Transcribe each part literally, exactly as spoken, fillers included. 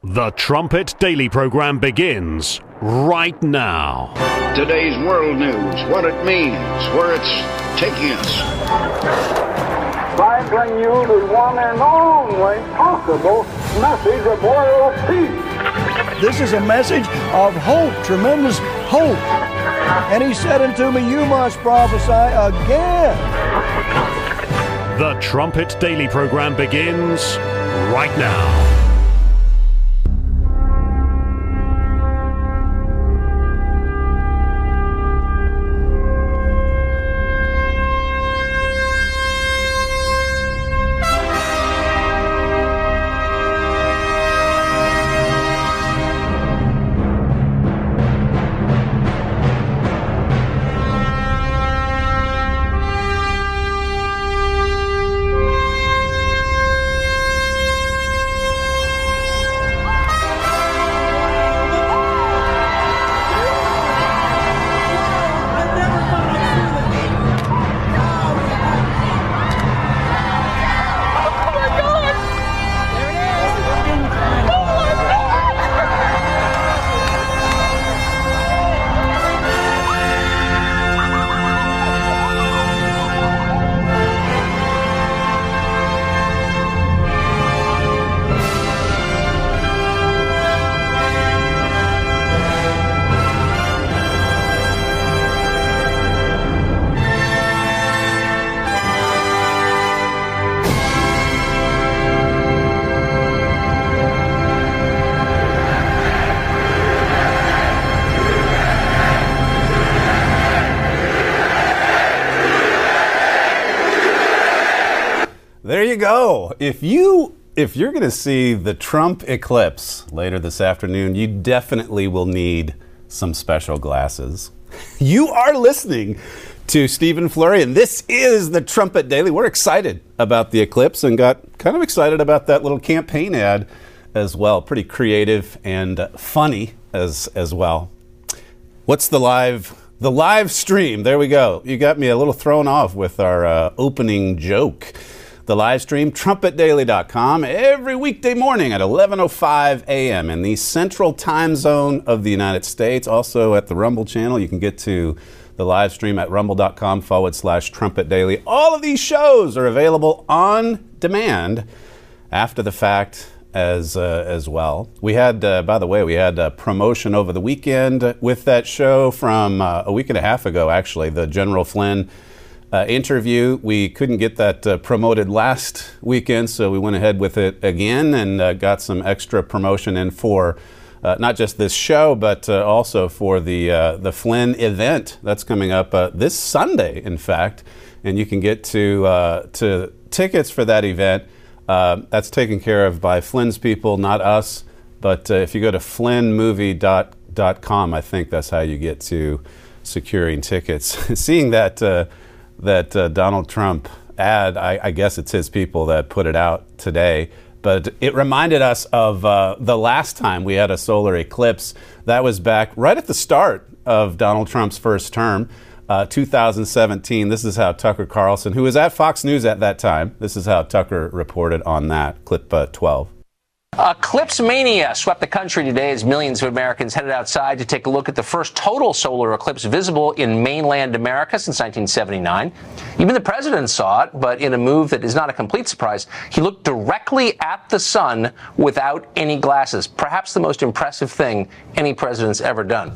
The Trumpet Daily program begins right now. Today's world news, what it means, where it's taking us. I bring you the one and only possible message of world peace. This is a message of hope, tremendous hope. And he said unto me, you must prophesy again. The Trumpet Daily program begins right now. There you go. If you if you're going to see the Trump eclipse later this afternoon, you definitely will need some special glasses. You are listening to Stephen Flurry, and this is the Trumpet Daily. We're excited about the eclipse and got kind of excited about that little campaign ad as well. Pretty creative and funny as as well. What's the live the live stream? There we go. You got me a little thrown off with our uh, opening joke. The live stream, trumpet daily dot com, every weekday morning at eleven oh five a.m. in the central time zone of the United States. Also at the Rumble channel, you can get to the live stream at rumble.com forward slash trumpet daily. All of these shows are available on demand after the fact as uh, as well. We had, uh, by the way, we had a promotion over the weekend with that show from uh, a week and a half ago, actually, the General Flynn Uh, interview. We couldn't get that uh, promoted last weekend, so we went ahead with it again and uh, got some extra promotion in for uh, not just this show, but uh, also for the uh, the Flynn event that's coming up uh, this Sunday, in fact. And you can get to uh, to tickets for that event. Uh, that's taken care of by Flynn's people, not us. But uh, if you go to flynn movie dot com, I think that's how you get to securing tickets. Seeing that uh, that uh, Donald Trump ad, I, I guess it's his people that put it out today, but it reminded us of uh, the last time we had a solar eclipse. That was back right at the start of Donald Trump's first term, uh, two thousand seventeen. This is how Tucker Carlson, who was at Fox News at that time, this is how Tucker reported on that, clip uh, twelve. Eclipse mania swept the country today as millions of Americans headed outside to take a look at the first total solar eclipse visible in mainland America since nineteen seventy-nine. Even the president saw it, but in a move that is not a complete surprise, he looked directly at the sun without any glasses. Perhaps the most impressive thing any president's ever done.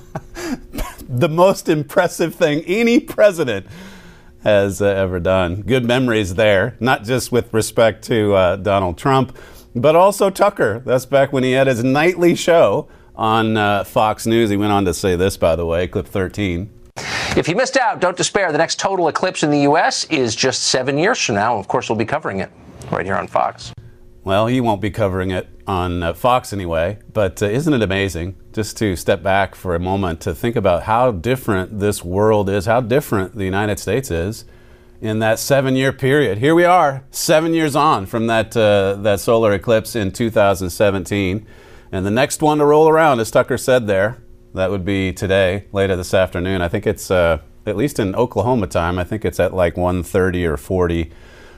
The most impressive thing any president has uh, ever done. Good memories there, not just with respect to uh, Donald Trump, but also Tucker. That's back when he had his nightly show on uh, Fox News. He went on to say this, by the way, clip thirteen. If you missed out, don't despair. The next total eclipse in the U S is just seven years from now. Of course, we'll be covering it right here on Fox. Well, he won't be covering it on uh, Fox anyway, but uh, isn't it amazing just to step back for a moment to think about how different this world is, how different the United States is in that seven-year period. Here we are, seven years on from that uh, that solar eclipse in two thousand seventeen. And the next one to roll around, as Tucker said there, that would be today, later this afternoon. I think it's, uh, at least in Oklahoma time, I think it's at like one thirty or forty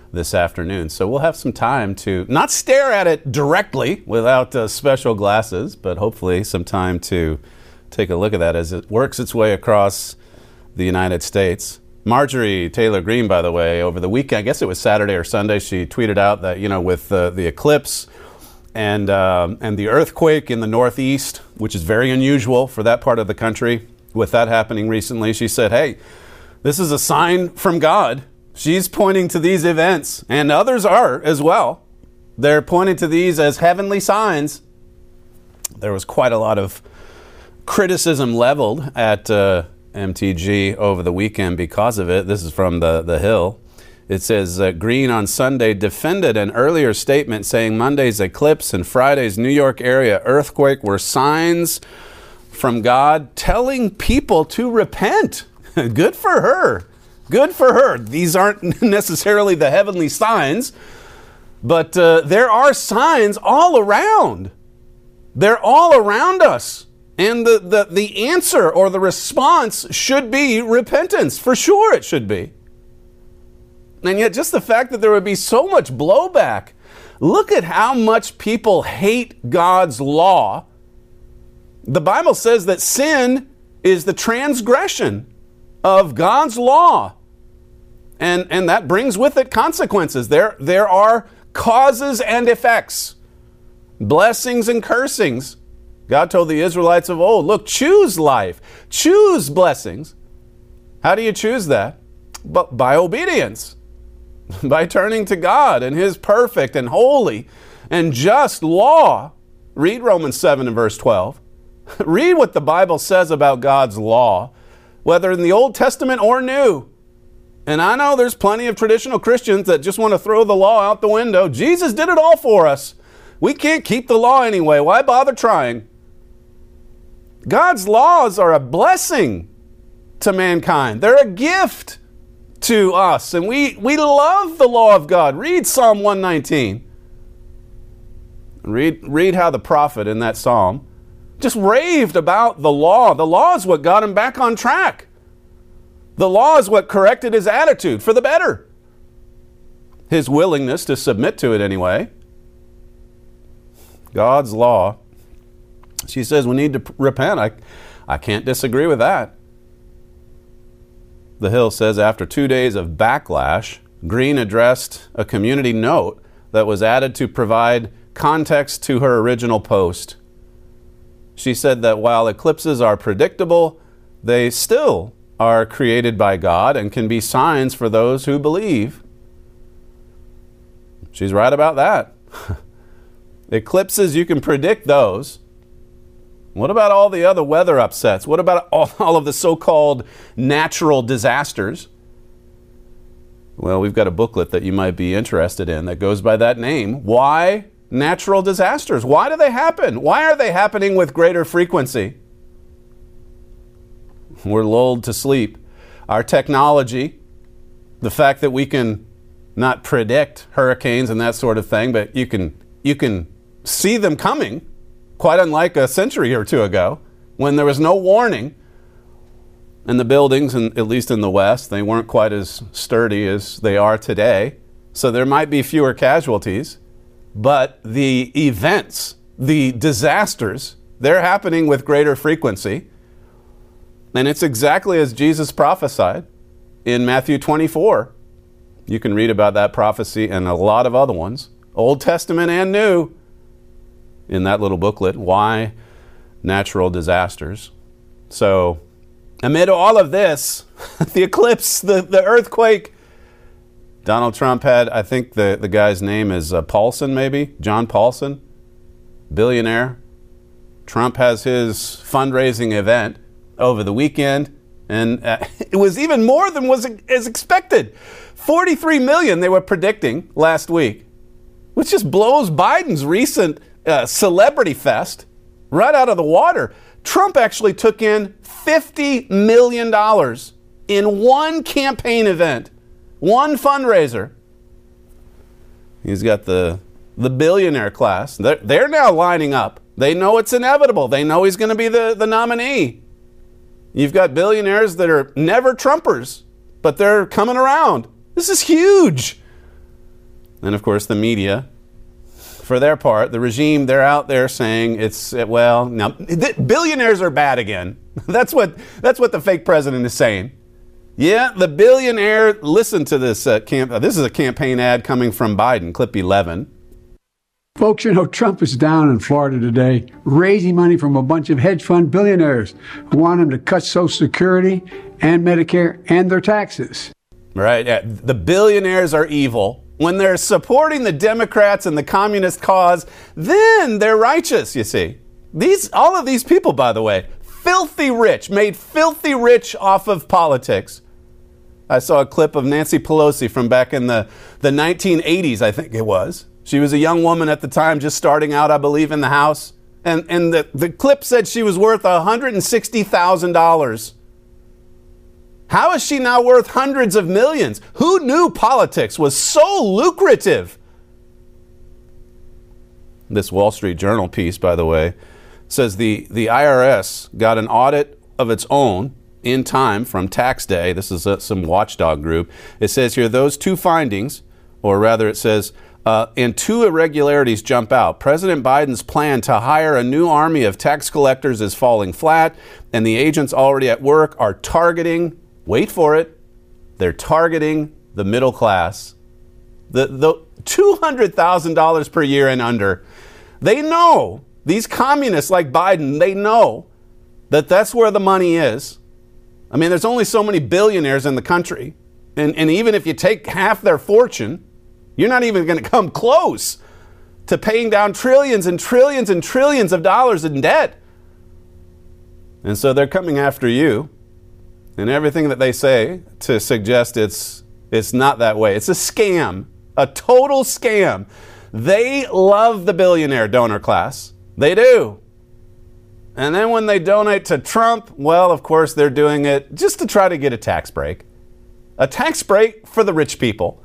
this afternoon. So we'll have some time to not stare at it directly without uh, special glasses, but hopefully some time to take a look at that as it works its way across the United States. Marjorie Taylor Greene, by the way, over the weekend, I guess it was Saturday or Sunday, she tweeted out that, you know, with uh, the eclipse and um, and the earthquake in the Northeast, which is very unusual for that part of the country, with that happening recently, she said, hey, this is a sign from God. She's pointing to these events, and others are as well. They're pointing to these as heavenly signs. There was quite a lot of criticism leveled at uh, M T G over the weekend because of it. This is from the, the Hill. It says, uh, Greene on Sunday defended an earlier statement saying Monday's eclipse and Friday's New York area earthquake were signs from God telling people to repent. Good for her. Good for her. These aren't necessarily the heavenly signs, but uh, there are signs all around. They're all around us. And the, the, the answer or the response should be repentance. For sure it should be. And yet just the fact that there would be so much blowback. Look at how much people hate God's law. The Bible says that sin is the transgression of God's law. And, and that brings with it consequences. There, there are causes and effects, blessings and cursings. God told the Israelites of old, look, choose life, choose blessings. How do you choose that? But by obedience, by turning to God and His perfect and holy and just law. Read Romans seven and verse twelve. Read what the Bible says about God's law, whether in the Old Testament or New. And I know there's plenty of traditional Christians that just want to throw the law out the window. Jesus did it all for us. We can't keep the law anyway. Why bother trying? God's laws are a blessing to mankind. They're a gift to us. And we, we love the law of God. Read Psalm one nineteen. Read, read how the prophet in that psalm just raved about the law. The law is what got him back on track. The law is what corrected his attitude for the better. His willingness to submit to it anyway. God's law. She says we need to p- repent. I, I can't disagree with that. The Hill says after two days of backlash, Greene addressed a community note that was added to provide context to her original post. She said that while eclipses are predictable, they still are created by God and can be signs for those who believe. She's right about that. Eclipses, you can predict those. What about all the other weather upsets? What about all, all of the so-called natural disasters? Well, we've got a booklet that you might be interested in that goes by that name. Why natural disasters? Why do they happen? Why are they happening with greater frequency? We're lulled to sleep. Our technology, the fact that we can not predict hurricanes and that sort of thing, but you can you can see them coming, quite unlike a century or two ago, when there was no warning. And the buildings, and at least in the West, they weren't quite as sturdy as they are today. So there might be fewer casualties, but the events, the disasters, they're happening with greater frequency. And it's exactly as Jesus prophesied in Matthew twenty-four. You can read about that prophecy and a lot of other ones, Old Testament and New, in that little booklet, Why Natural Disasters. So, amid all of this, the eclipse, the, the earthquake, Donald Trump had, I think the, the guy's name is uh, Paulson, maybe, John Paulson, billionaire. Trump has his fundraising event over the weekend, and uh, it was even more than was as expected. forty-three million they were predicting last week, which just blows Biden's recent uh, celebrity fest right out of the water. Trump actually took in fifty million dollars in one campaign event, one fundraiser. He's got the the billionaire class. They're, they're now lining up. They know it's inevitable. They know he's going to be the, the nominee. You've got billionaires that are never Trumpers, but they're coming around. This is huge. And of course, the media, for their part, the regime, they're out there saying it's, well, now, billionaires are bad again. That's what, that's what the fake president is saying. Yeah, the billionaire, listen to this uh, camp. Uh, this is a campaign ad coming from Biden, clip eleven. Folks, you know, Trump is down in Florida today, raising money from a bunch of hedge fund billionaires who want him to cut Social Security and Medicare and their taxes. Right. Yeah. The billionaires are evil. When they're supporting the Democrats and the communist cause, then they're righteous, you see. These, all of these people, by the way, filthy rich, made filthy rich off of politics. I saw a clip of Nancy Pelosi from back in the, the nineteen eighties, I think it was. She was a young woman at the time, just starting out, I believe, in the House. And, and the, the clip said she was worth one hundred sixty thousand dollars. How is she now worth hundreds of millions? Who knew politics was so lucrative? This Wall Street Journal piece, by the way, says the, the I R S got an audit of its own in time from tax day. This is a, some watchdog group. It says here, those two findings, or rather it says, uh, and two irregularities jump out. President Biden's plan to hire a new army of tax collectors is falling flat, and the agents already at work are targeting, wait for it, they're targeting the middle class. The, the two hundred thousand dollars per year and under. They know, these communists like Biden, they know that that's where the money is. I mean, there's only so many billionaires in the country. And, and even if you take half their fortune, you're not even going to come close to paying down trillions and trillions and trillions of dollars in debt. And so they're coming after you and everything that they say to suggest it's it's not that way. It's a scam, a total scam. They love the billionaire donor class. They do. And then when they donate to Trump, well, of course, they're doing it just to try to get a tax break. A tax break for the rich people.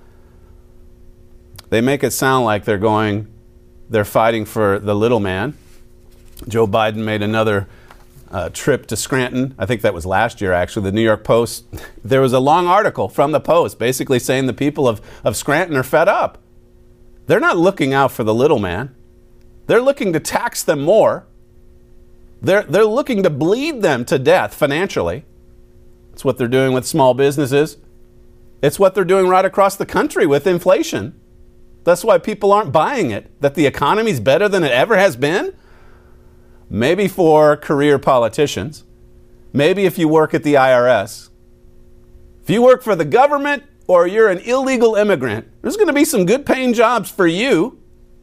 They make it sound like they're going, they're fighting for the little man. Joe Biden made another uh, trip to Scranton. I think that was last year, actually. The New York Post, there was a long article from the Post basically saying the people of, of Scranton are fed up. They're not looking out for the little man. They're looking to tax them more. They're, they're looking to bleed them to death financially. That's what they're doing with small businesses. It's what they're doing right across the country with inflation. That's why people aren't buying it, that the economy's better than it ever has been. Maybe for career politicians. Maybe if you work at the I R S. If you work for the government or you're an illegal immigrant, there's going to be some good paying jobs for you.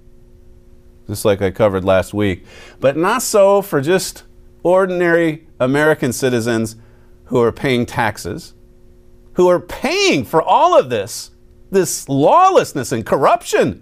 Just like I covered last week. But not so for just ordinary American citizens who are paying taxes, who are paying for all of this, this lawlessness and corruption.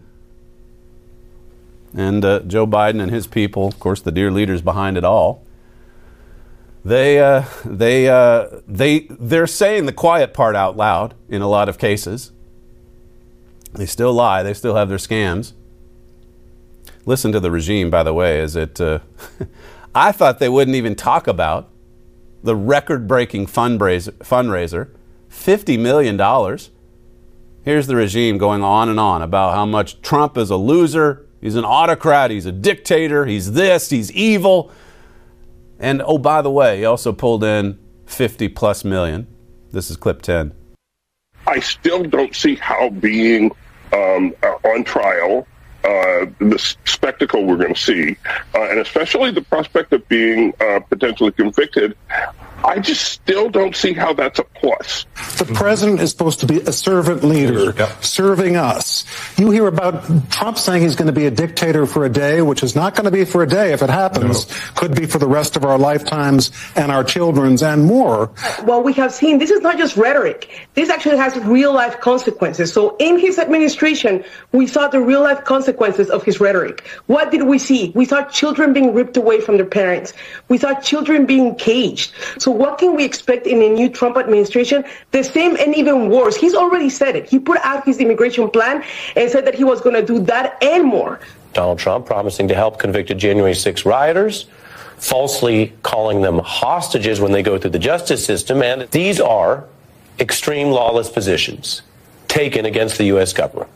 And uh, Joe Biden and his people, of course, the dear leaders behind it all, they, uh, they, uh, they, they're saying the quiet part out loud in a lot of cases. They still lie. They still have their scams. Listen to the regime, by the way, is it, uh, I thought they wouldn't even talk about the record-breaking fundraiser, fundraiser, fifty million dollars. Here's the regime going on and on about how much Trump is a loser, he's an autocrat, he's a dictator, he's this, he's evil. And, oh, by the way, he also pulled in fifty plus million. This is clip ten. I still don't see how being um, on trial, Uh, the spectacle we're going to see, uh, and especially the prospect of being uh, potentially convicted, I just still don't see how that's a plus. The president is supposed to be a servant leader, yep. serving us. You hear about Trump saying he's going to be a dictator for a day, which is not going to be for a day if it happens. No. Could be for the rest of our lifetimes and our children's and more. Well, we have seen this is not just rhetoric. This actually has real-life consequences. So in his administration, we saw the real-life consequences of his rhetoric. What did we see? We saw children being ripped away from their parents. We saw children being caged. So what can we expect in a new Trump administration? The same and even worse. He's already said it. He put out his immigration plan and said that he was going to do that and more. Donald Trump promising to help convicted January sixth rioters, falsely calling them hostages when they go through the justice system. And these are extreme lawless positions taken against the U S government. For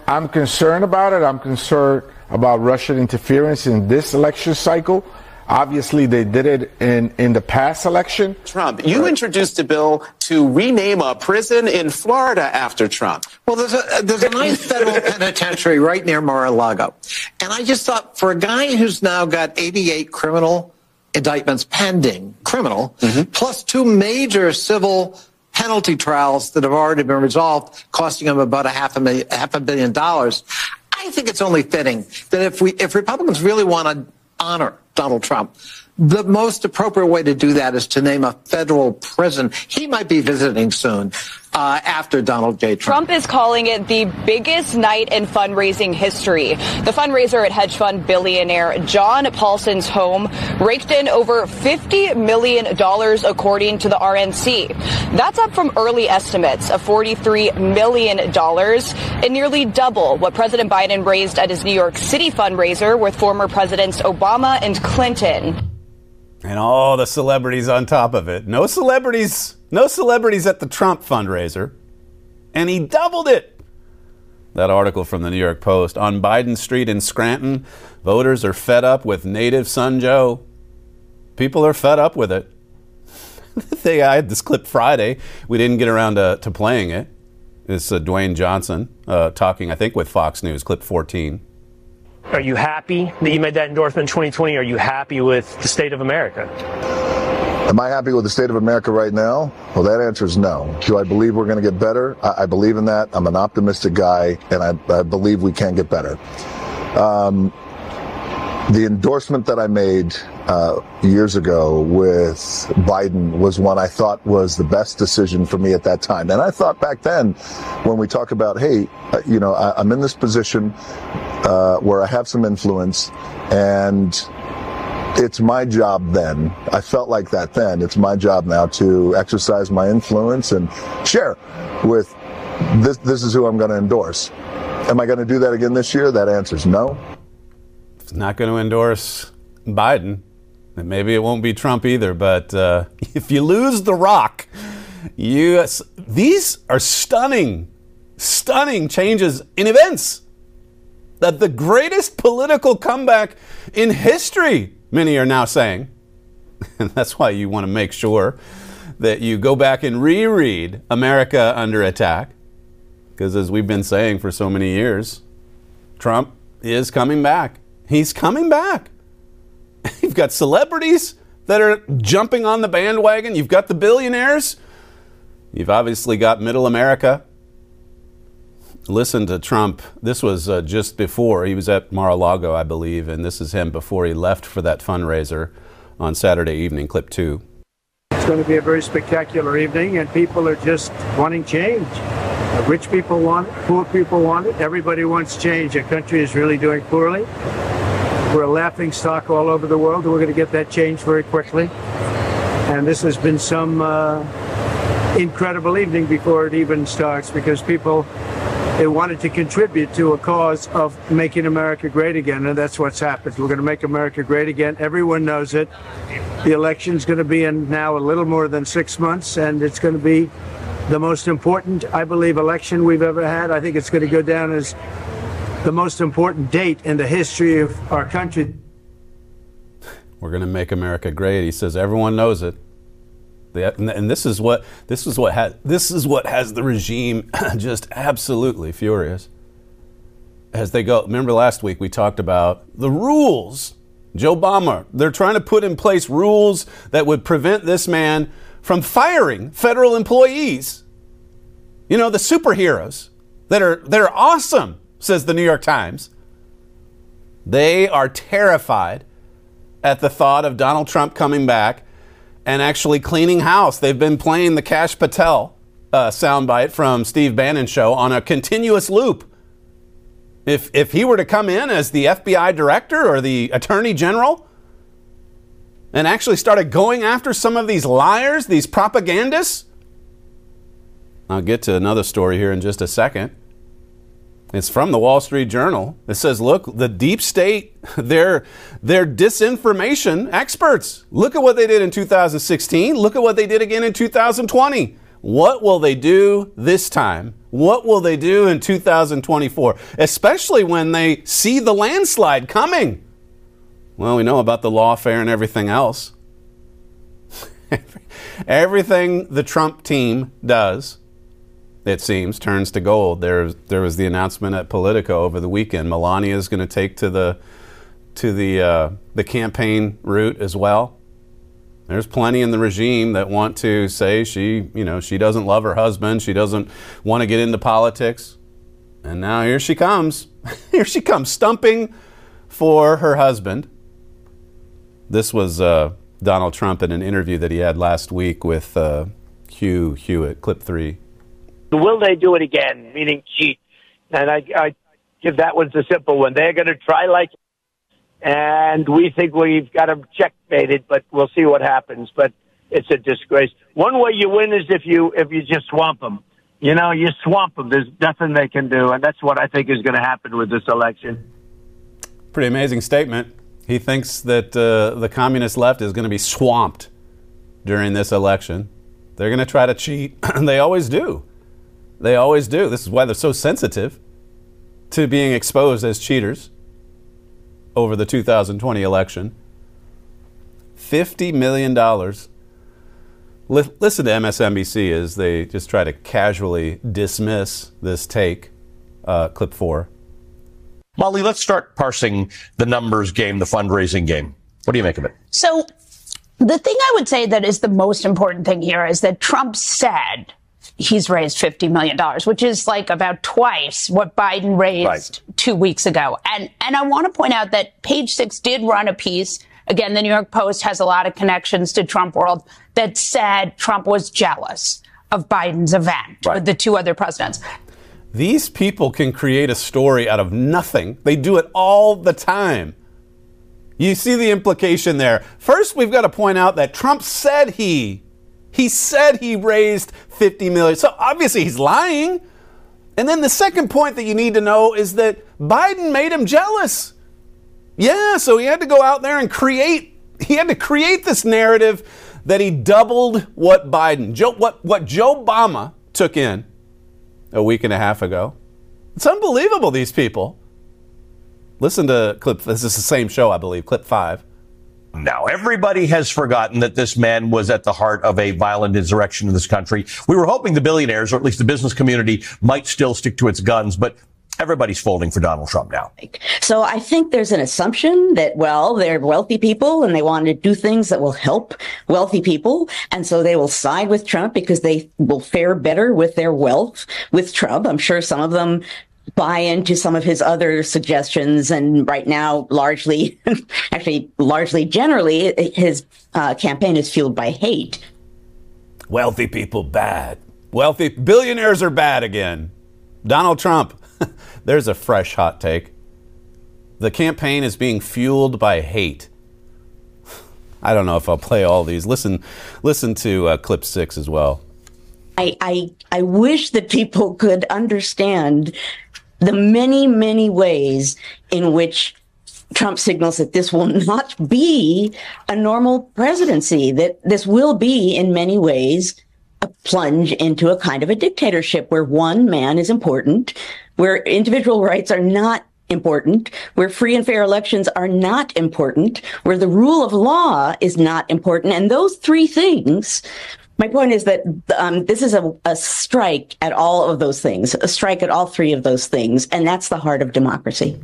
I'm concerned about it. I'm concerned about Russian interference in this election cycle. Obviously, they did it in, in the past election. Trump, you right. introduced a bill to rename a prison in Florida after Trump. Well, there's a, there's a nice federal penitentiary right near Mar-a-Lago. And I just thought, for a guy who's now got eighty-eight criminal indictments pending, criminal, mm-hmm. plus two major civil penalty trials that have already been resolved, costing him about a half a million, half a billion dollars, I think it's only fitting that if we, if Republicans really want to honor Donald Trump, the most appropriate way to do that is to name a federal prison. He might be visiting soon uh, after Donald J. Trump. Trump is calling it the biggest night in fundraising history. The fundraiser at hedge fund billionaire John Paulson's home raked in over fifty million dollars, according to the R N C. That's up from early estimates of forty-three million dollars and nearly double what President Biden raised at his New York City fundraiser with former Presidents Obama and Clinton. And all the celebrities on top of it. No celebrities, no celebrities at the Trump fundraiser. And he doubled it. That article from the New York Post. On Biden Street in Scranton, voters are fed up with native son Joe. People are fed up with it. I had this clip Friday. We didn't get around to, to playing it. It's uh, Dwayne Johnson uh, talking, I think, with Fox News, clip fourteen. Are you happy that you made that endorsement in twenty twenty? Are you happy with the state of America? Am I happy with the state of America right now? Well, that answer is no. Do I believe we're going to get better? I, I believe in that. I'm an optimistic guy, and I, I believe we can get better. Um, the endorsement that I made uh, years ago with Biden was one I thought was the best decision for me at that time. And I thought back then, when we talk about, hey, uh, you know, I, I'm in this position uh, where I have some influence, and it's my job then. I felt like that then. It's my job now to exercise my influence and share with this. This is who I'm going to endorse. Am I going to do that again this year? That answer is no. It's not going to endorse Biden. And maybe it won't be Trump either. But uh, if you lose The Rock, you these are stunning, stunning changes in events. That the greatest political comeback in history, many are now saying. And that's why you want to make sure that you go back and reread America Under Attack. Because as we've been saying for so many years, Trump is coming back. He's coming back. You've got celebrities that are jumping on the bandwagon. You've got the billionaires. You've obviously got middle America. Listen to Trump. This was uh, just before. He was at Mar-a-Lago, I believe, and this is him before he left for that fundraiser on Saturday evening, clip two. It's going to be a very spectacular evening, and people are just wanting change. Uh, rich people want it, poor people want it, everybody wants change. Our country is really doing poorly. We're a laughing stock all over the world, and we're going to get that change very quickly. And this has been some uh, incredible evening before it even starts, because people, they wanted to contribute to a cause of making America great again, and that's what's happened. We're going to make America great again. Everyone knows it. The election's going to be in now a little more than six months, and it's going to be the most important, I believe, election we've ever had. I think it's going to go down as the most important date in the history of our country. We're going to make America great. He says everyone knows it. And this is what this is what has this is what has the regime just absolutely furious as they go. Remember last week we talked about the rules. Joe Obama, they're trying to put in place rules that would prevent this man from firing federal employees. You know, the superheroes that are that are awesome, says the New York Times. They are terrified at the thought of Donald Trump coming back and actually cleaning house. They've been playing the Kash Patel uh, soundbite from Steve Bannon's show on a continuous loop. If if he were to come in as the F B I director or the attorney general and actually started going after some of these liars, these propagandists. I'll get to another story here in just a second. It's from the Wall Street Journal. It says, look, the deep state, they're, they're disinformation experts. Look at what they did in two thousand sixteen. Look at what they did again in two thousand twenty. What will they do this time What will they do in two thousand twenty-four, especially when they see the landslide coming? Well, we know about the lawfare and everything else. Everything the Trump team does, it seems, turns to gold. There, there was the announcement at Politico over the weekend. Melania is going to take to the to the uh, the campaign route as well. There's plenty in the regime that want to say she, you know, she doesn't love her husband. She doesn't want to get into politics. And now here she comes. Here she comes, stumping for her husband. This was uh, Donald Trump in an interview that he had last week with uh, Hugh Hewitt, clip three. Will they do it again, meaning cheat? And I, I give that one's a simple one. They're going to try like and we think we've got them checkmated, but we'll see what happens. But it's a disgrace. One way you win is if you if you just swamp them. You know, you swamp them. There's nothing they can do, and that's what I think is going to happen with this election. Pretty amazing statement. He thinks that uh, the communist left is going to be swamped during this election. They're going to try to cheat, and they always do. They always do. This is why they're so sensitive to being exposed as cheaters over the two thousand twenty election. fifty million dollars. L- listen to M S N B C as they just try to casually dismiss this take. Uh, clip four. Molly, let's start parsing the numbers game, the fundraising game. What do you make of it? So the thing I would say that is the most important thing here is that Trump said he's raised fifty million dollars, which is like about twice what Biden raised right. two weeks ago. And and I want to point out that Page Six did run a piece. Again, the New York Post has a lot of connections to Trump world that said Trump was jealous of Biden's event right. with the two other presidents. These people can create a story out of nothing. They do it all the time. You see the implication there. First, we've got to point out that Trump said he He said he raised fifty million dollars. So obviously he's lying. And then the second point that you need to know is that Biden made him jealous. Yeah, so he had to go out there and create, he had to create this narrative that he doubled what Biden, Joe, what, what Joe Obama took in a week and a half ago. It's unbelievable, these people. Listen to clip, this is the same show, I believe, clip five. Now, everybody has forgotten that this man was at the heart of a violent insurrection in this country. We were hoping the billionaires, or at least the business community, might still stick to its guns, but everybody's folding for Donald Trump now. So I think there's an assumption that, well, they're wealthy people and they want to do things that will help wealthy people. And so they will side with Trump because they will fare better with their wealth with Trump. I'm sure some of them buy into some of his other suggestions. And right now, largely, actually, largely, generally, his uh, campaign is fueled by hate. Wealthy people bad. Wealthy billionaires are bad again. Donald Trump. There's a fresh hot take. The campaign is being fueled by hate. I don't know if I'll play all these. Listen, listen to uh, clip six as well. I, I I wish that people could understand the many, many ways in which Trump signals that this will not be a normal presidency, that this will be, in many ways, a plunge into a kind of a dictatorship where one man is important, where individual rights are not important, where free and fair elections are not important, where the rule of law is not important. And those three things, my point is that um, this is a, a strike at all of those things, a strike at all three of those things. And that's the heart of democracy.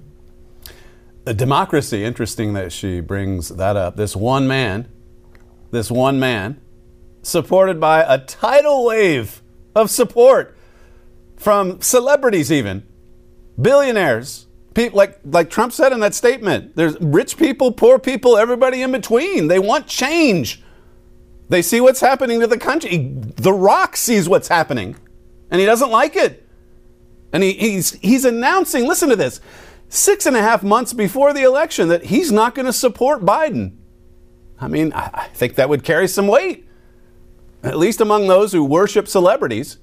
A democracy, interesting that she brings that up. This one man, this one man, supported by a tidal wave of support from celebrities, even billionaires, people like like Trump said in that statement. There's rich people, poor people, everybody in between. They want change. They see what's happening to the country. The Rock sees what's happening, and he doesn't like it. And he, he's he's announcing. Listen to this: six and a half months before the election, that he's not going to support Biden. I mean, I, I think that would carry some weight, at least among those who worship celebrities.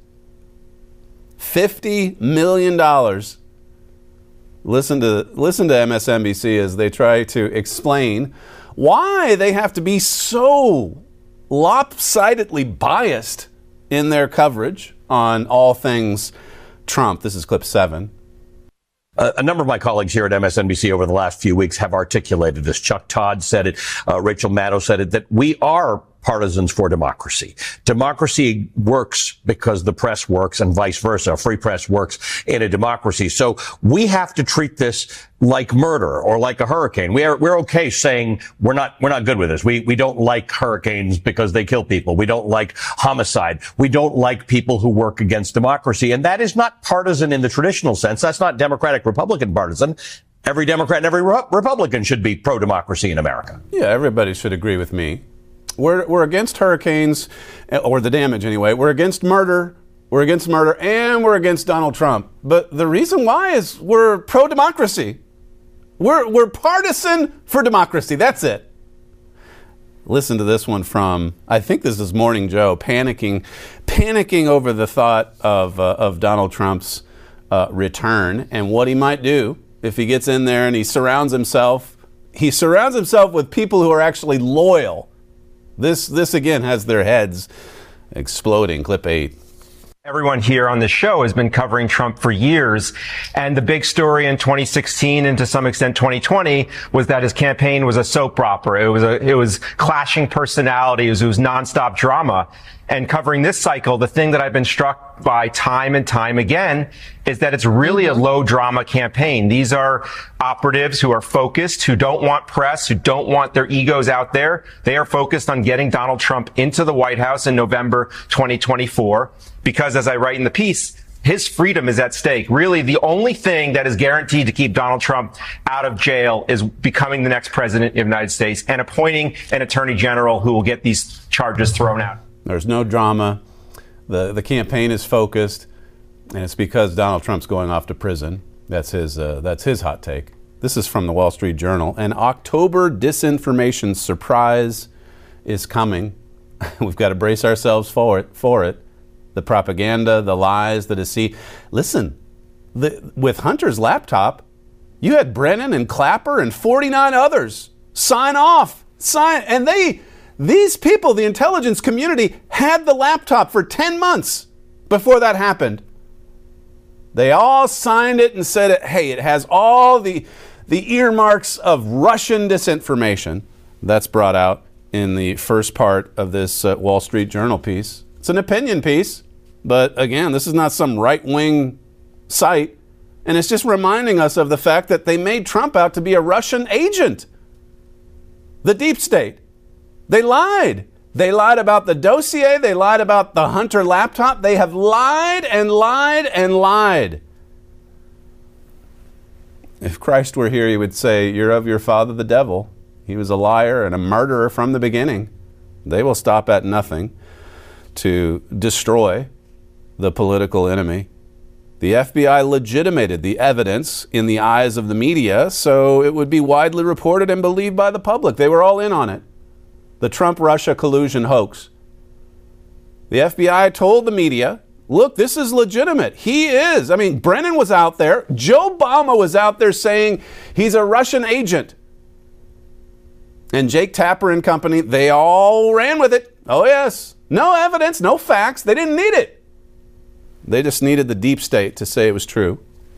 fifty million dollars. Listen to listen to M S N B C as they try to explain why they have to be so lopsidedly biased in their coverage on all things Trump. This is clip seven. Uh, a number of my colleagues here at M S N B C over the last few weeks have articulated this. Chuck Todd said it. Uh, Rachel Maddow said it, that we are partisans for democracy. Democracy works because the press works and vice versa. Free press works in a democracy. So we have to treat this like murder or like a hurricane. We are, we're okay saying we're not, we're not good with this. We, we don't like hurricanes because they kill people. We don't like homicide. We don't like people who work against democracy. And that is not partisan in the traditional sense. That's not Democratic Republican partisan. Every Democrat and every Re- Republican should be pro-democracy in America. Yeah, everybody should agree with me. We're, we're against hurricanes, or the damage anyway. We're against murder. We're against murder, and we're against Donald Trump. But the reason why is we're pro-democracy. We're, we're partisan for democracy. That's it. Listen to this one from, I think this is Morning Joe, panicking, panicking over the thought of, uh, of Donald Trump's uh, return and what he might do if he gets in there and he surrounds himself. He surrounds himself with people who are actually loyal. This, this again, has their heads exploding. Clip eight. Everyone here on the show has been covering Trump for years. And the big story in twenty sixteen and to some extent twenty twenty was that his campaign was a soap opera. It was a, it was clashing personalities. It was nonstop drama. And covering this cycle, the thing that I've been struck by time and time again is that it's really a low drama campaign. These are operatives who are focused, who don't want press, who don't want their egos out there. They are focused on getting Donald Trump into the White House in November twenty twenty-four, because as I write in the piece, his freedom is at stake. Really, the only thing that is guaranteed to keep Donald Trump out of jail is becoming the next president of the United States and appointing an attorney general who will get these charges thrown out. There's no drama. The the campaign is focused, and it's because Donald Trump's going off to prison. That's his uh, that's his hot take. This is from the Wall Street Journal. An October disinformation surprise is coming. We've got to brace ourselves for it. For it, the propaganda, the lies, the deceit. Listen, the, with Hunter's laptop, you had Brennan and Clapper and forty-nine others sign off, sign, and they. These people, the intelligence community, had the laptop for ten months before that happened. They all signed it and said, hey, it has all the, the earmarks of Russian disinformation. That's brought out in the first part of this uh, Wall Street Journal piece. It's an opinion piece, but again, this is not some right-wing site, and it's just reminding us of the fact that they made Trump out to be a Russian agent. The deep state. They lied. They lied about the dossier. They lied about the Hunter laptop. They have lied and lied and lied. If Christ were here, he would say, you're of your father the devil. He was a liar and a murderer from the beginning. They will stop at nothing to destroy the political enemy. The F B I legitimated the evidence in the eyes of the media, so it would be widely reported and believed by the public. They were all in on it. The Trump-Russia collusion hoax. The F B I told the media, look, this is legitimate. He is. I mean, Brennan was out there. Joe Obama was out there saying he's a Russian agent. And Jake Tapper and company, they all ran with it. Oh, yes. No evidence, no facts. They didn't need it. They just needed the deep state to say it was true.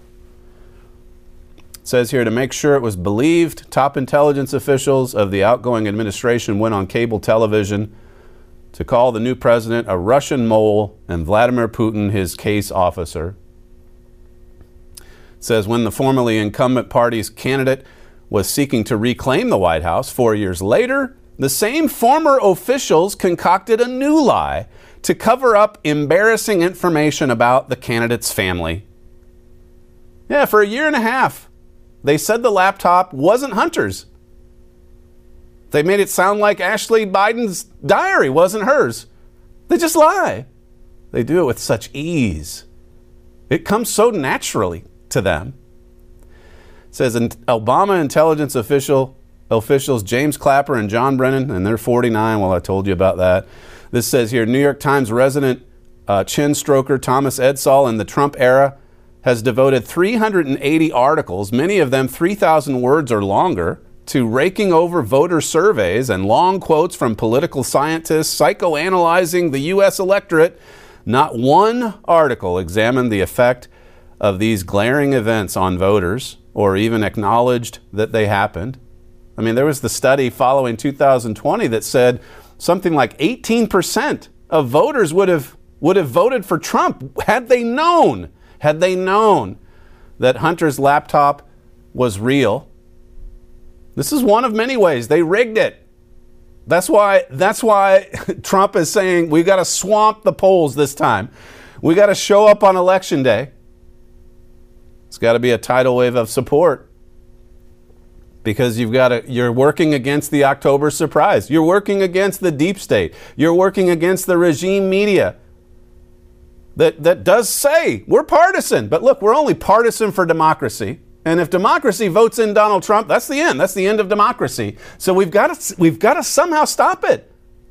It says here, to make sure it was believed, top intelligence officials of the outgoing administration went on cable television to call the new president a Russian mole and Vladimir Putin his case officer. It says when the formerly incumbent party's candidate was seeking to reclaim the White House four years later, the same former officials concocted a new lie to cover up embarrassing information about the candidate's family. Yeah, for a year and a half. They said the laptop wasn't Hunter's. They made it sound like Ashley Biden's diary wasn't hers. They just lie. They do it with such ease. It comes so naturally to them. It says an Obama intelligence official officials James Clapper and John Brennan, and they're forty-nine. Well, I told you about that. This says here, New York Times resident uh, chin stroker Thomas Edsall in the Trump era has devoted three hundred eighty articles, many of them three thousand words or longer, to raking over voter surveys and long quotes from political scientists psychoanalyzing the U S electorate. Not one article examined the effect of these glaring events on voters or even acknowledged that they happened. I mean, there was the study following two thousand twenty that said something like eighteen percent of voters would have would have voted for Trump had they known, had they known that Hunter's laptop was real. This is one of many ways they rigged it. That's why that's why Trump is saying we got to swamp the polls this time. We got to show up on election day. It's got to be a tidal wave of support. Because you've got to, you're working against the October surprise. You're working against the deep state. You're working against the regime media that, that does say we're partisan. But look, we're only partisan for democracy. And if democracy votes in Donald Trump, that's the end. That's the end of democracy. So we've got to, we've got to somehow stop it.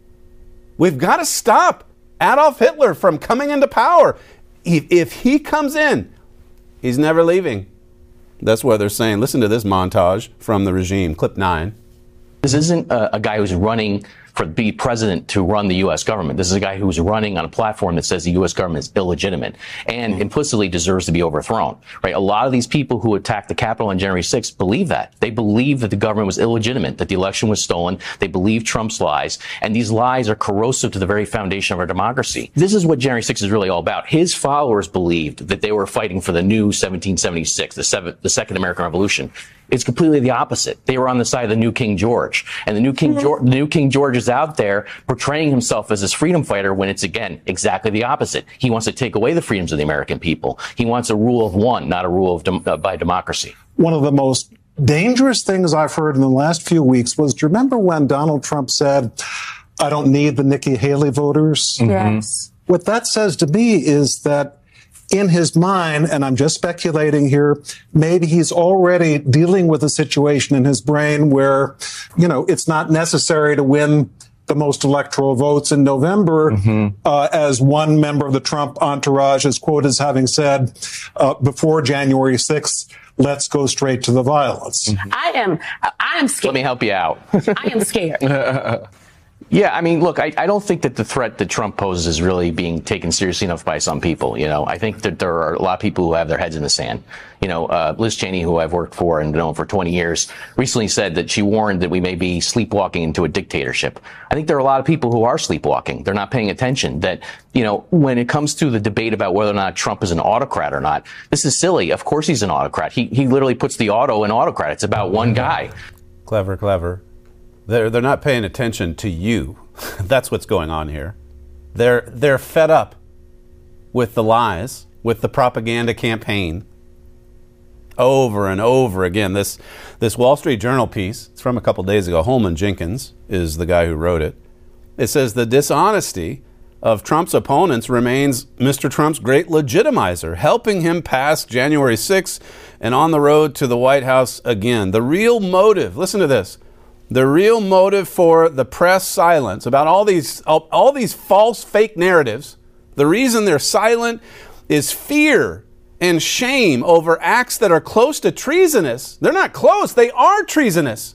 We've got to stop Adolf Hitler from coming into power. If, if he comes in, he's never leaving. That's why they're saying, listen to this montage from the regime, clip nine. This isn't a, a guy who's running for be president to run the U S government. This is a guy who's running on a platform that says the U S government is illegitimate and mm-hmm. implicitly deserves to be overthrown. Right? A lot of these people who attacked the Capitol on January sixth believe that. They believe that the government was illegitimate, that the election was stolen. They believe Trump's lies, and these lies are corrosive to the very foundation of our democracy. This is what January sixth is really all about. His followers believed that they were fighting for the new seventeen seventy-six, the, seventh, the Second American Revolution. It's completely the opposite. They were on the side of the new King George, and the new King George, the new King George is out there portraying himself as this freedom fighter when it's, again, exactly the opposite. He wants to take away the freedoms of the American people. He wants a rule of one, not a rule of dem- uh, by democracy. One of the most dangerous things I've heard in the last few weeks was, do you remember when Donald Trump said, I don't need the Nikki Haley voters? Yes. What that says to me is that in his mind, and I'm just speculating here, maybe he's already dealing with a situation in his brain where, you know, it's not necessary to win the most electoral votes in November, mm-hmm. uh, as one member of the Trump entourage is quoted as having said uh, before January sixth, let's go straight to the violence. Mm-hmm. I am, I am scared. Let me help you out. I am scared. Yeah, I mean, look, I, I don't think that the threat that Trump poses is really being taken seriously enough by some people. You know, I think that there are a lot of people who have their heads in the sand. You know, uh, Liz Cheney, who I've worked for and known for twenty years, recently said that she warned that we may be sleepwalking into a dictatorship. I think there are a lot of people who are sleepwalking. They're not paying attention. That, you know, when it comes to the debate about whether or not Trump is an autocrat or not, this is silly. Of course he's an autocrat. He, he literally puts the auto in autocrat. It's about one guy. Clever, clever. They're, they're not paying attention to you. That's what's going on here. They're they're fed up with the lies, with the propaganda campaign. Over and over again. This this Wall Street Journal piece, it's from a couple days ago. Holman Jenkins is the guy who wrote it. It says the dishonesty of Trump's opponents remains Mister Trump's great legitimizer, helping him pass January sixth and on the road to the White House again. The real motive, listen to this. The real motive for the press silence about all these all, all these false fake narratives, the reason they're silent is fear and shame over acts that are close to treasonous. They're not close, they are treasonous.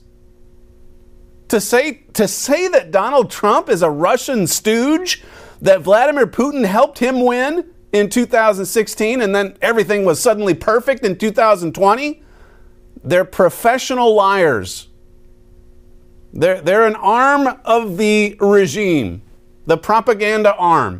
To say to say that Donald Trump is a Russian stooge, that Vladimir Putin helped him win in two thousand sixteen and then everything was suddenly perfect in two thousand twenty, they're professional liars. They're, they're an arm of the regime, the propaganda arm.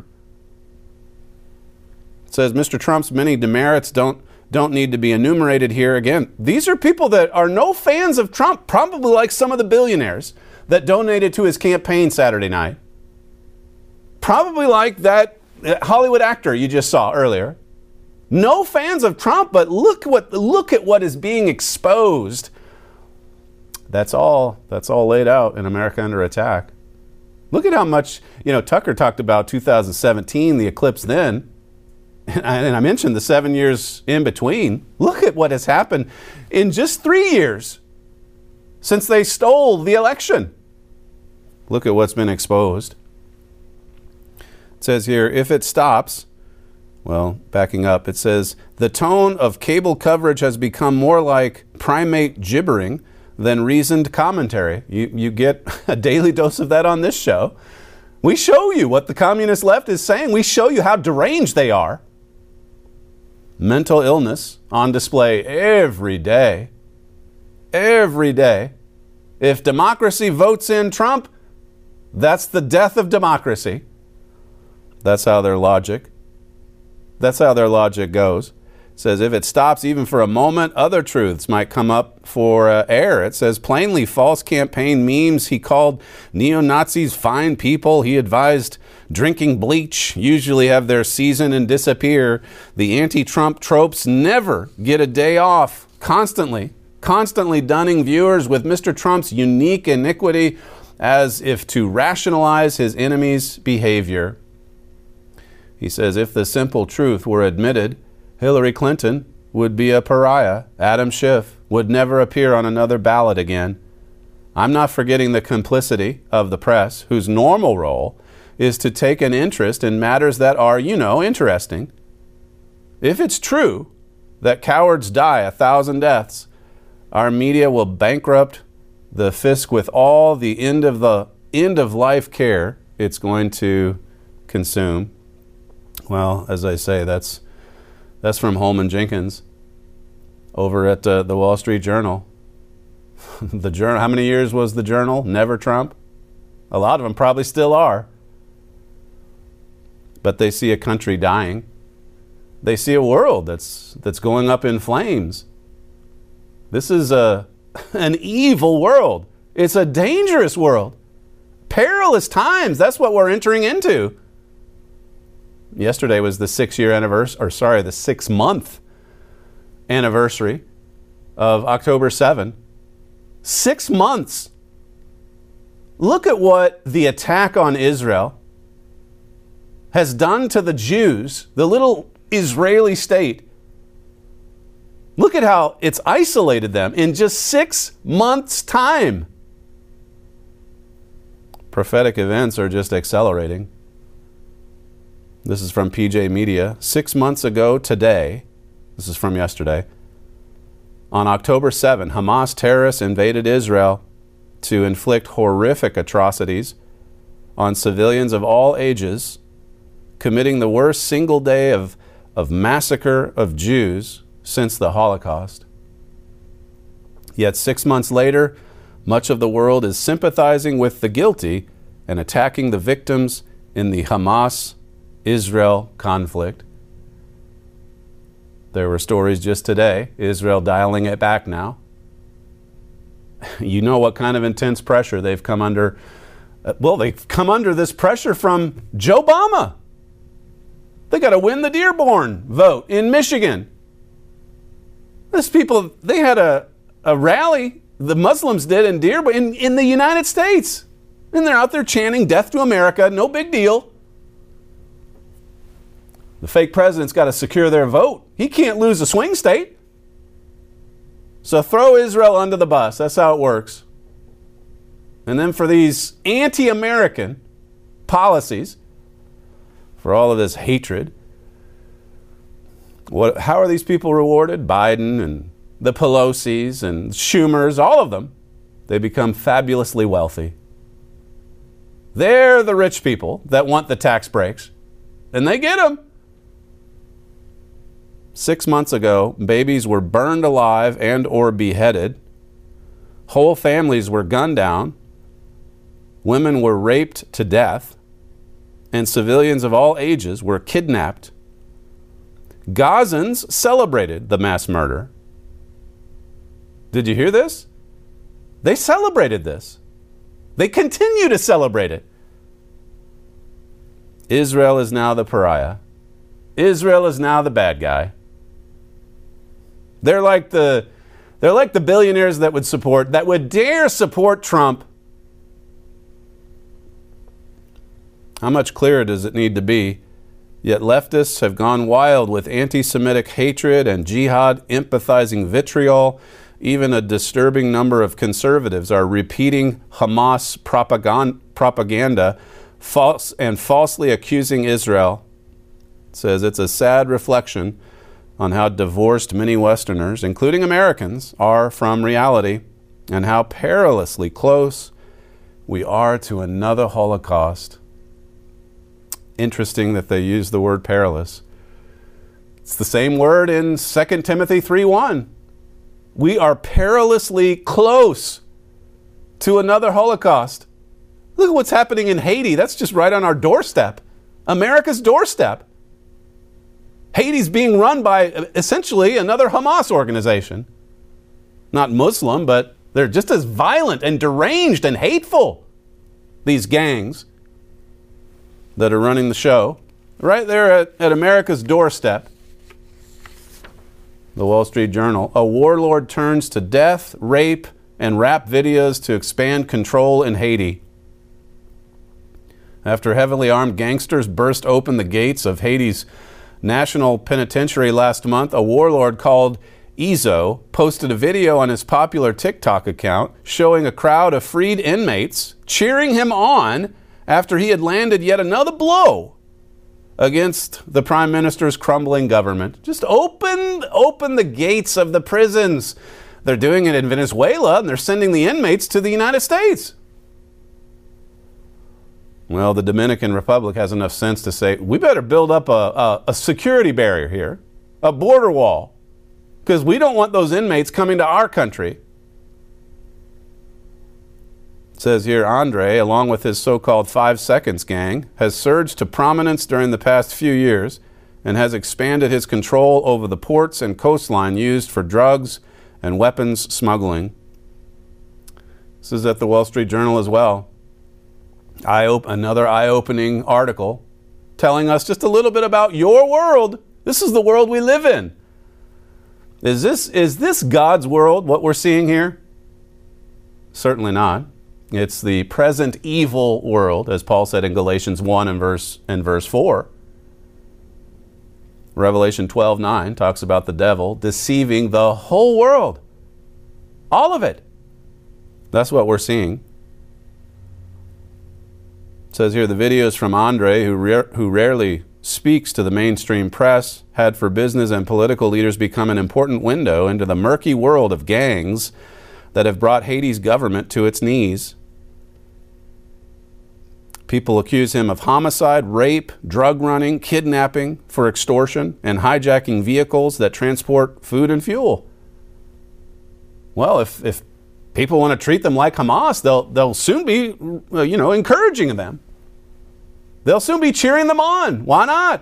It says Mister Trump's many demerits don't, don't need to be enumerated here. Again, these are people that are no fans of Trump, probably like some of the billionaires that donated to his campaign Saturday night. Probably like that Hollywood actor you just saw earlier. No fans of Trump, but look what look at what is being exposed. That's all. That's all laid out in America Under Attack. Look at how much, you know, Tucker talked about two thousand seventeen, the eclipse then. And I, and I mentioned the seven years in between. Look at what has happened in just three years since they stole the election. Look at what's been exposed. It says here, if it stops, well, backing up, it says, the tone of cable coverage has become more like primate gibbering than reasoned commentary. You, you get a daily dose of that on this show. We show you what the communist left is saying. We show you how deranged they are. mental illness on display every day. Every day. If democracy votes in Trump, that's the death of democracy. That's how their logic, that's how their logic goes. It says if it stops even for a moment, other truths might come up for uh, air. It says plainly false campaign memes. He called neo-Nazis fine people. He advised drinking bleach usually have their season and disappear. The anti-Trump tropes never get a day off. Constantly, constantly dunning viewers with Mister Trump's unique iniquity as if to rationalize his enemies' behavior. He says if the simple truth were admitted, Hillary Clinton would be a pariah. Adam Schiff would never appear on another ballot again. I'm not forgetting the complicity of the press, whose normal role is to take an interest in matters that are, you know, interesting. If it's true that cowards die a thousand deaths, our media will bankrupt the fisc with all the end of the end of life care it's going to consume. Well, as I say, that's that's from Holman Jenkins over at uh, the Wall Street Journal. The Journal. How many years was the Journal? Never Trump. A lot of them probably still are. But they see a country dying. They see a world that's that's going up in flames. This is a an evil world. It's a dangerous world. Perilous times. That's what we're entering into. Yesterday was the six-year anniversary, or sorry, the six-month anniversary of October seventh. Six months. Look at what the attack on Israel has done to the Jews, the little Israeli state. Look at how it's isolated them in just six months' time. Prophetic events are just accelerating. This is from P J Media. Six months ago today, this is from yesterday, on October seventh, Hamas terrorists invaded Israel to inflict horrific atrocities on civilians of all ages, committing the worst single day of, of massacre of Jews since the Holocaust. Yet six months later, much of the world is sympathizing with the guilty and attacking the victims in the Hamas-Israel conflict. There were stories just today, Israel dialing it back now. You know what kind of intense pressure they've come under. Well, they've come under this pressure from Joe Obama. They got to win the Dearborn vote in Michigan. These people, they had a, a rally, the Muslims did in Dearborn, in, in the United States. And they're out there chanting death to America, no big deal. The fake president's got to secure their vote. He can't lose a swing state. So throw Israel under the bus. That's how it works. And then for these anti-American policies, for all of this hatred, what, how are these people rewarded? Biden and the Pelosi's and Schumer's, all of them. They become fabulously wealthy. They're the rich people that want the tax breaks, and they get them. Six months ago, babies were burned alive and or beheaded. Whole families were gunned down. Women were raped to death. And civilians of all ages were kidnapped. Gazans celebrated the mass murder. Did you hear this? They celebrated this. They continue to celebrate it. Israel is now the pariah. Israel is now the bad guy. They're like the they're like the billionaires that would support, that would dare support Trump. How much clearer does it need to be? Yet leftists have gone wild with anti-Semitic hatred and jihad empathizing vitriol. Even a disturbing number of conservatives are repeating Hamas propaganda false and falsely accusing Israel. It says it's a sad reflection on how divorced many Westerners, including Americans, are from reality and how perilously close we are to another Holocaust. Interesting that they use the word perilous. It's the same word in Second Timothy three one. We are perilously close to another Holocaust. Look at what's happening in Haiti. That's just right on our doorstep. America's doorstep. Haiti's being run by essentially another Hamas organization. Not Muslim, but they're just as violent and deranged and hateful, these gangs that are running the show. Right there at, at America's doorstep. The Wall Street Journal. A warlord turns to death, rape, and rap videos to expand control in Haiti. After heavily armed gangsters burst open the gates of Haiti's National Penitentiary last month, a warlord called Ezo posted a video on his popular TikTok account showing a crowd of freed inmates cheering him on after he had landed yet another blow against the prime minister's crumbling government. Just open, open the gates of the prisons. They're doing it in Venezuela, and they're sending the inmates to the United States. Well, the Dominican Republic has enough sense to say, we better build up a, a, a security barrier here, a border wall, because we don't want those inmates coming to our country. It says here, Andre, along with his so-called Five Seconds gang, has surged to prominence during the past few years and has expanded his control over the ports and coastline used for drugs and weapons smuggling. This is at the Wall Street Journal as well. Eye op- another eye-opening article telling us just a little bit about your world. This is the world we live in. Is this, is this God's world, what we're seeing here? Certainly not. It's the present evil world, as Paul said in Galatians one and verse, and verse four. Revelation twelve nine talks about the devil deceiving the whole world. All of it. That's what we're seeing. It says here, the videos from Andre, who, rare, who rarely speaks to the mainstream press, had for business and political leaders become an important window into the murky world of gangs that have brought Haiti's government to its knees. People accuse him of homicide, rape, drug running, kidnapping for extortion, and hijacking vehicles that transport food and fuel. Well, if, if people want to treat them like Hamas, they'll, they'll soon be, you know, encouraging them. They'll soon be cheering them on. Why not?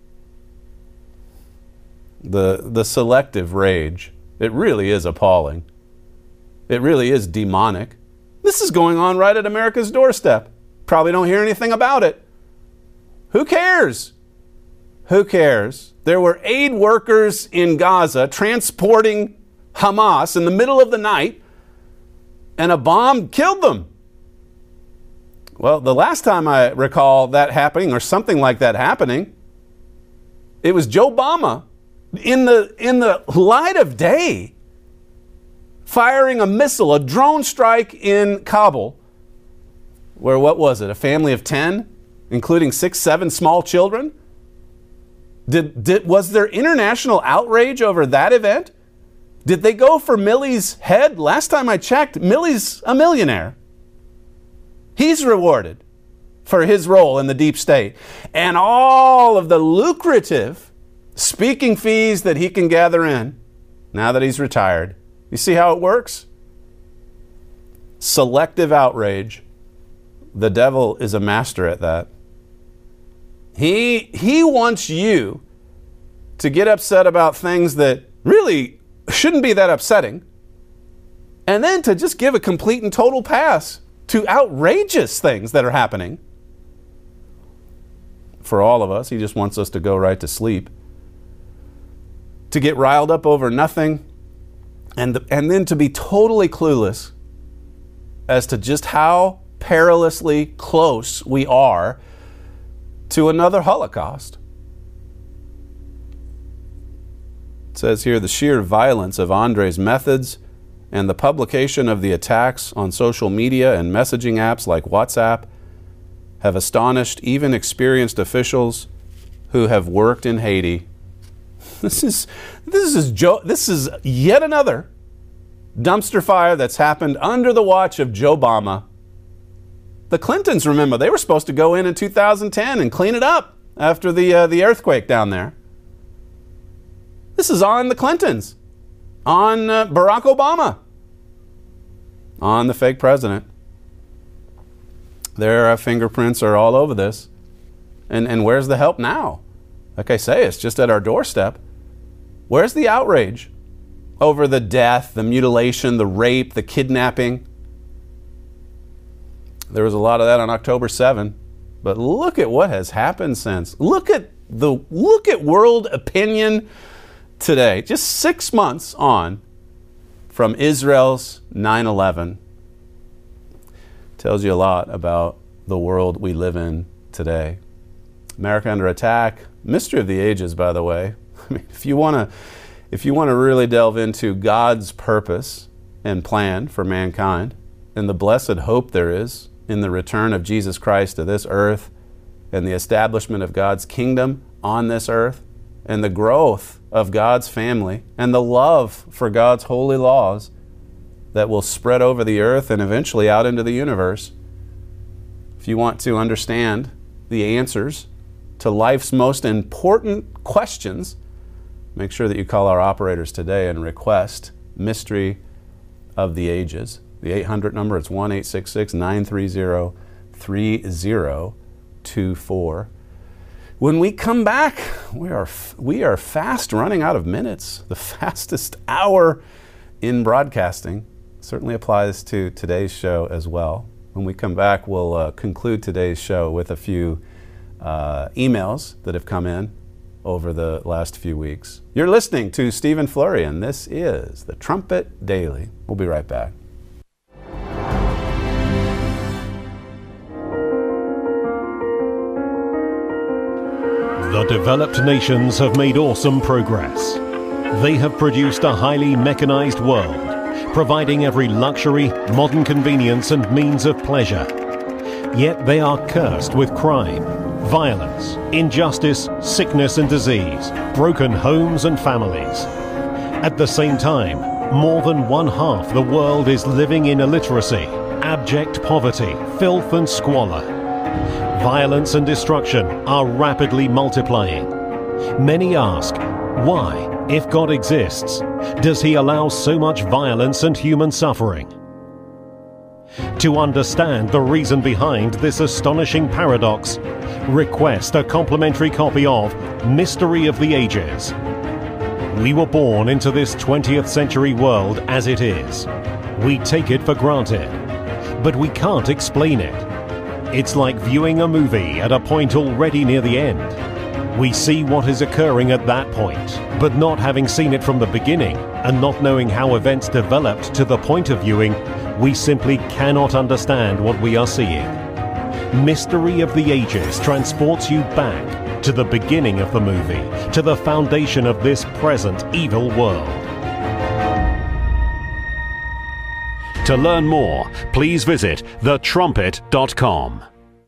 The, the selective rage, it really is appalling. It really is demonic. This is going on right at America's doorstep. Probably don't hear anything about it. Who cares? Who cares? There were aid workers in Gaza transporting Hamas in the middle of the night, and a bomb killed them. Well, the last time I recall that happening, or something like that happening, it was Joe Obama in the in the light of day, firing a missile, a drone strike in Kabul, where, what was it, a family of ten, including six, seven small children? Did, did was there international outrage over that event? Did they go for Milley's head? Last time I checked, Milley's a millionaire. He's rewarded for his role in the deep state and all of the lucrative speaking fees that he can gather in now that he's retired. You see how it works? Selective outrage. The devil is a master at that. He, he wants you to get upset about things that really shouldn't be that upsetting, and then to just give a complete and total pass to outrageous things that are happening. For all of us, he just wants us to go right to sleep, to get riled up over nothing, and, the, and then to be totally clueless as to just how perilously close we are to another Holocaust. It says here, the sheer violence of Andre's methods and the publication of the attacks on social media and messaging apps like WhatsApp have astonished even experienced officials who have worked in Haiti. This is this is Joe, this is yet another dumpster fire that's happened under the watch of Joe Obama. The Clintons, remember, they were supposed to go in in two thousand ten and clean it up after the uh, the earthquake down there. This is on the Clintons, on uh, Barack Obama, on the fake president. Their uh, fingerprints are all over this. And, and where's the help now? Like I say, it's just at our doorstep. Where's the outrage over the death, the mutilation, the rape, the kidnapping? There was a lot of that on October seventh. But look at what has happened since. Look at the look at world opinion today. Just six months on from Israel's nine eleven. Tells you a lot about the world we live in today. America under attack. Mystery of the ages, by the way. I mean, if you want to, if you want to really delve into God's purpose and plan for mankind, and the blessed hope there is in the return of Jesus Christ to this earth, and the establishment of God's kingdom on this earth, and the growth of God's family, and the love for God's holy laws that will spread over the earth and eventually out into the universe. If you want to understand the answers to life's most important questions, make sure that you call our operators today and request Mystery of the Ages. The eight hundred number, it's one eight six six, nine three zero, three zero two four. When we come back, we are we are fast running out of minutes. The fastest hour in broadcasting. Certainly applies to today's show as well. When we come back, we'll uh, conclude today's show with a few uh, emails that have come in over the last few weeks. You're listening to Stephen Florian. This is the Trumpet Daily. We'll be right back. The developed nations have made awesome progress. They have produced a highly mechanized world, providing every luxury, modern convenience and means of pleasure. Yet they are cursed with crime, violence, injustice, sickness and disease, broken homes and families. At the same time, more than one half the world is living in illiteracy, abject poverty, filth and squalor. Violence and destruction are rapidly multiplying. Many ask, why, if God exists, does he allow so much violence and human suffering? To understand the reason behind this astonishing paradox, request a complimentary copy of Mystery of the Ages. We were born into this twentieth century world as it is. We take it for granted, but we can't explain it. It's like viewing a movie at a point already near the end. We see what is occurring at that point, but not having seen it from the beginning and not knowing how events developed to the point of viewing, we simply cannot understand what we are seeing. Mystery of the Ages transports you back to the beginning of the movie, to the foundation of this present evil world. To learn more, please visit the trumpet dot com.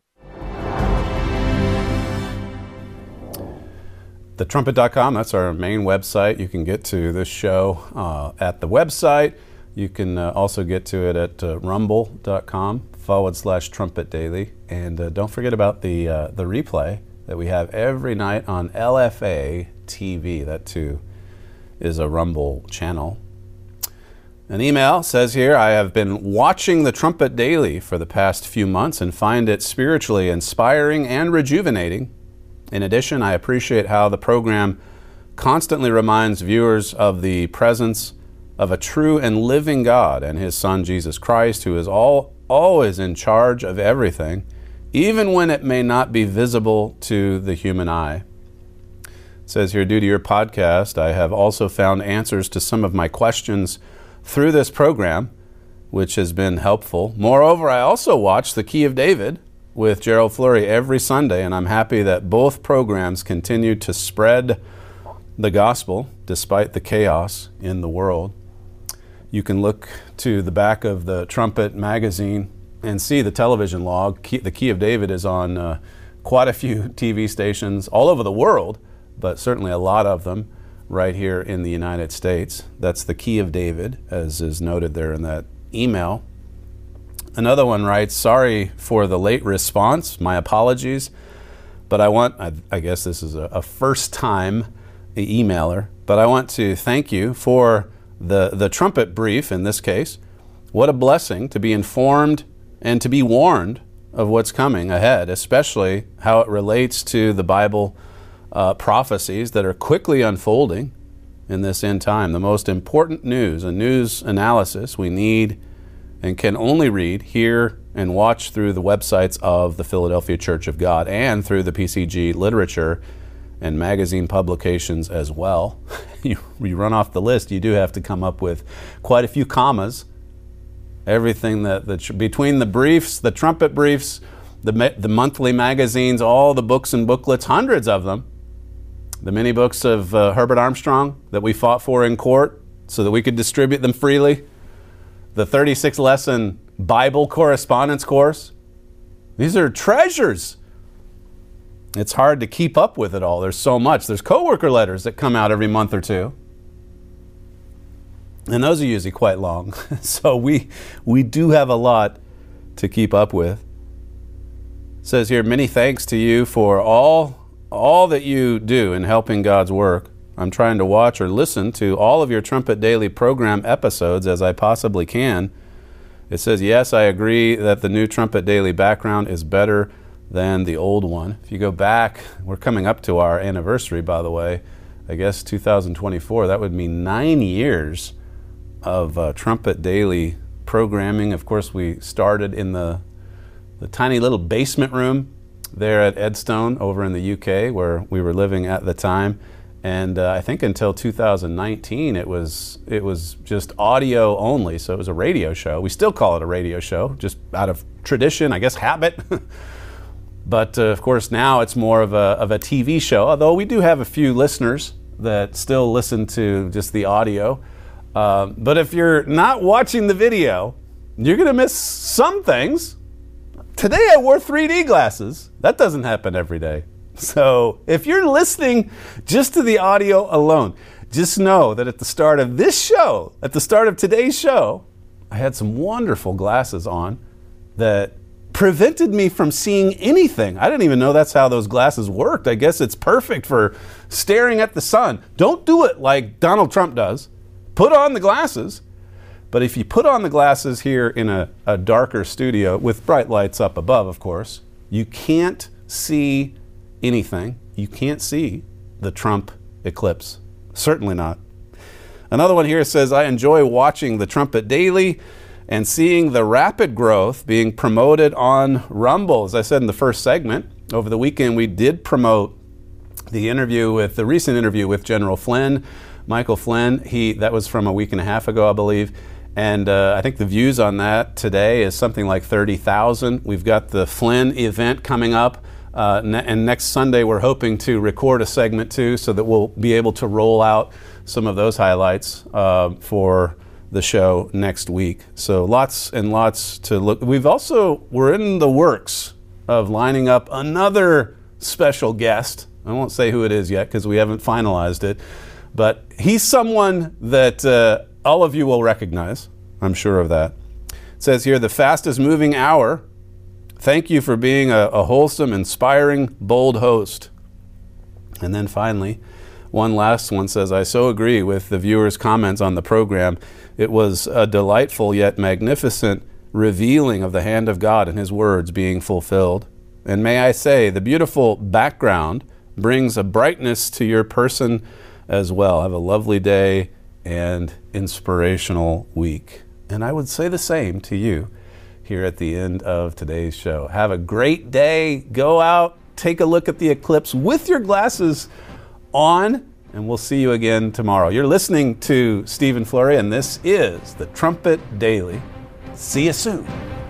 the trumpet dot com, that's our main website. You can get to this show uh, at the website. You can uh, also get to it at uh, rumble dot com forward slash trumpet daily. And uh, don't forget about the, uh, the replay that we have every night on L F A T V. That too is a Rumble channel. An email says here, I have been watching the Trumpet Daily for the past few months and find it spiritually inspiring and rejuvenating. In addition, I appreciate how the program constantly reminds viewers of the presence of a true and living God and his Son, Jesus Christ, who is all, always in charge of everything, even when it may not be visible to the human eye. It says here, due to your podcast, I have also found answers to some of my questions through this program, which has been helpful. Moreover, I also watch The Key of David with Gerald Flurry every Sunday, and I'm happy that both programs continue to spread the gospel despite the chaos in the world. You can look to the back of the Trumpet magazine and see the television log. The Key of David is on uh, quite a few T V stations all over the world, but certainly a lot of them right here in the United States. That's The Key of David, as is noted there in that email. Another one writes, sorry for the late response, my apologies, but I want, I, I guess this is a, a first-time emailer But I want to thank you for the, the trumpet brief in this case. What a blessing to be informed and to be warned of what's coming ahead, especially how it relates to the Bible uh, prophecies that are quickly unfolding in this end time. The most important news and news analysis we need and can only read, hear, and watch through the websites of the Philadelphia Church of God and through the P C G literature and magazine publications as well. you, you run off the list, you do have to come up with quite a few commas. Everything that, that between the briefs, the trumpet briefs, the, the monthly magazines, all the books and booklets, hundreds of them, the many books of uh, Herbert Armstrong that we fought for in court so that we could distribute them freely, the thirty-six lesson Bible correspondence course. These are treasures. It's hard to keep up with it all. There's so much. There's coworker letters that come out every month or two. And those are usually quite long. So we we do have a lot to keep up with. It says here, many thanks to you for all all that you do in helping God's work. I'm trying to watch or listen to all of your Trumpet Daily program episodes as I possibly can. It says, yes, I agree that the new Trumpet Daily background is better than the old one. If you go back, we're coming up to our anniversary, by the way. I guess two thousand twenty-four, that would mean nine years of uh, Trumpet Daily programming. Of course, we started in the, the tiny little basement room there at Edstone over in the U K where we were living at the time. And uh, I think until two thousand nineteen, it was it was just audio only, so it was a radio show. We still call it a radio show, just out of tradition, I guess, habit. But uh, of course, now it's more of a of a T V show. Although we do have a few listeners that still listen to just the audio. Uh, but if you're not watching the video, you're going to miss some things. Today I wore three D glasses. That doesn't happen every day. So if you're listening just to the audio alone, just know that at the start of this show, at the start of today's show, I had some wonderful glasses on that prevented me from seeing anything. I didn't even know that's how those glasses worked. I guess it's perfect for staring at the sun. Don't do it like Donald Trump does. Put on the glasses. But if you put on the glasses here in a, a darker studio with bright lights up above, of course, you can't see anything. You can't see the Trump eclipse. Certainly not. Another one here says, I enjoy watching the Trumpet Daily and seeing the rapid growth being promoted on Rumble. As I said in the first segment, over the weekend we did promote the interview with, the recent interview with General Flynn, Michael Flynn. He, that was from a week and a half ago, I believe. And uh, I think the views on that today is something like thirty thousand. We've got the Flynn event coming up. Uh, ne- and next Sunday, we're hoping to record a segment too, so that we'll be able to roll out some of those highlights uh, for the show next week. So lots and lots to look. We've also, we're in the works of lining up another special guest. I won't say who it is yet because we haven't finalized it, but he's someone that uh, all of you will recognize. I'm sure of that. It says here, the fastest moving hour. Thank you for being a, a wholesome, inspiring, bold host. And then finally, one last one says, I so agree with the viewers' comments on the program. It was a delightful yet magnificent revealing of the hand of God and His words being fulfilled. And may I say, the beautiful background brings a brightness to your person as well. Have a lovely day and inspirational week. And I would say the same to you here at the end of today's show. Have a great day. Go out, take a look at the eclipse with your glasses on, and we'll see you again tomorrow. You're listening to Stephen Flurry, and this is the Trumpet Daily. See you soon.